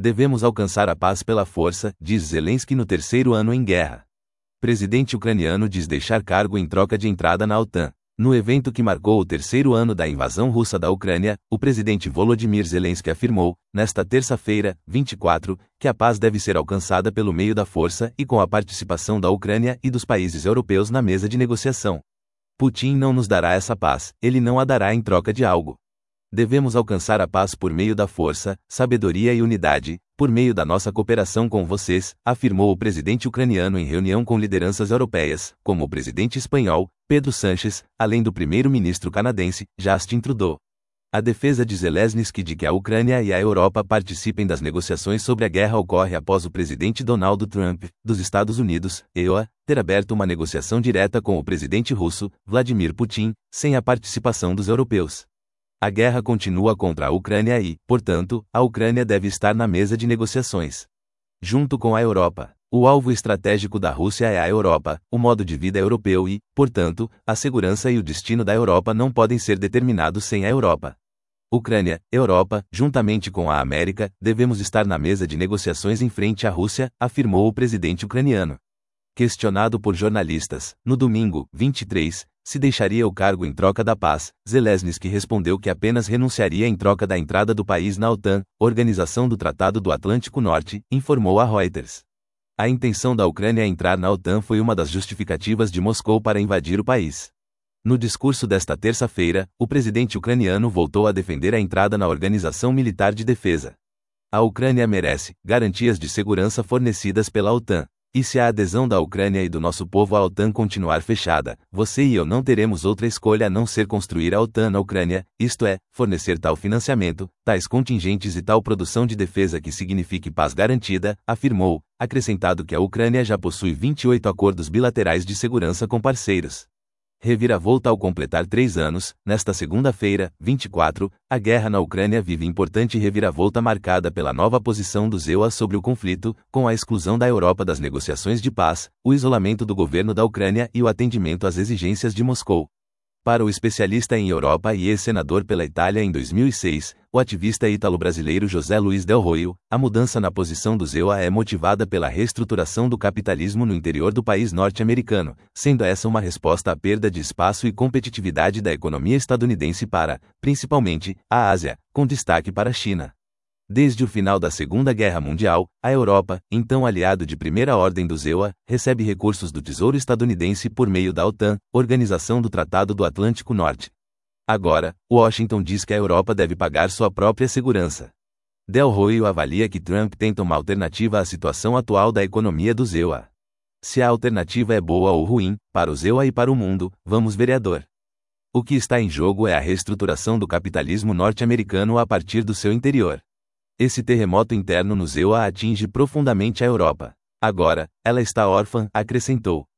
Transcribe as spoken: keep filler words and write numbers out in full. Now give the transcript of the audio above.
Devemos alcançar a paz pela força, diz Zelensky no terceiro ano em guerra. Presidente ucraniano diz deixar cargo em troca de entrada na OTAN. No evento que marcou o terceiro ano da invasão russa da Ucrânia, o presidente Volodymyr Zelensky afirmou, nesta terça-feira, vinte e quatro, que a paz deve ser alcançada pelo meio da força e com a participação da Ucrânia e dos países europeus na mesa de negociação. Putin não nos dará essa paz, ele não a dará em troca de algo. Devemos alcançar a paz por meio da força, sabedoria e unidade, por meio da nossa cooperação com vocês, afirmou o presidente ucraniano em reunião com lideranças europeias, como o presidente espanhol, Pedro Sánchez, além do primeiro-ministro canadense, Justin Trudeau. A defesa de Zelensky de que a Ucrânia e a Europa participem das negociações sobre a guerra ocorre após o presidente Donald Trump, dos Estados Unidos, E U A, ter aberto uma negociação direta com o presidente russo, Vladimir Putin, sem a participação dos europeus. A guerra continua contra a Ucrânia e, portanto, a Ucrânia deve estar na mesa de negociações. Junto com a Europa. O alvo estratégico da Rússia é a Europa, o modo de vida europeu e, portanto, a segurança e o destino da Europa não podem ser determinados sem a Europa. Ucrânia, Europa, juntamente com a América, devemos estar na mesa de negociações em frente à Rússia, afirmou o presidente ucraniano. Questionado por jornalistas, no domingo, vinte e três, se deixaria o cargo em troca da paz, Zelensky respondeu que apenas renunciaria em troca da entrada do país na OTAN, Organização do Tratado do Atlântico Norte, informou a Reuters. A intenção da Ucrânia entrar na OTAN foi uma das justificativas de Moscou para invadir o país. No discurso desta terça-feira, o presidente ucraniano voltou a defender a entrada na Organização Militar de Defesa. A Ucrânia merece garantias de segurança fornecidas pela OTAN. E se a adesão da Ucrânia e do nosso povo à OTAN continuar fechada, você e eu não teremos outra escolha a não ser construir a OTAN na Ucrânia, isto é, fornecer tal financiamento, tais contingentes e tal produção de defesa que signifique paz garantida, afirmou, acrescentado que a Ucrânia já possui vinte e oito acordos bilaterais de segurança com parceiros. Reviravolta ao completar três anos, nesta segunda-feira, vinte e quatro, a guerra na Ucrânia vive importante reviravolta marcada pela nova posição dos E U A sobre o conflito, com a exclusão da Europa das negociações de paz, o isolamento do governo da Ucrânia e o atendimento às exigências de Moscou. Para o especialista em Europa e ex-senador pela Itália em dois mil e seis, o ativista ítalo-brasileiro José Luiz Del Roio, a mudança na posição dos E U A é motivada pela reestruturação do capitalismo no interior do país norte-americano, sendo essa uma resposta à perda de espaço e competitividade da economia estadunidense para, principalmente, a Ásia, com destaque para a China. Desde o final da Segunda Guerra Mundial, a Europa, então aliado de primeira ordem dos E U A, recebe recursos do Tesouro estadunidense por meio da OTAN, Organização do Tratado do Atlântico Norte. Agora, Washington diz que a Europa deve pagar sua própria segurança. Del Roio avalia que Trump tenta uma alternativa à situação atual da economia dos E U A. Se a alternativa é boa ou ruim, para os E U A e para o mundo, vamos vereador. O que está em jogo é a reestruturação do capitalismo norte-americano a partir do seu interior. Esse terremoto interno nos E U A atinge profundamente a Europa. Agora, ela está órfã, acrescentou.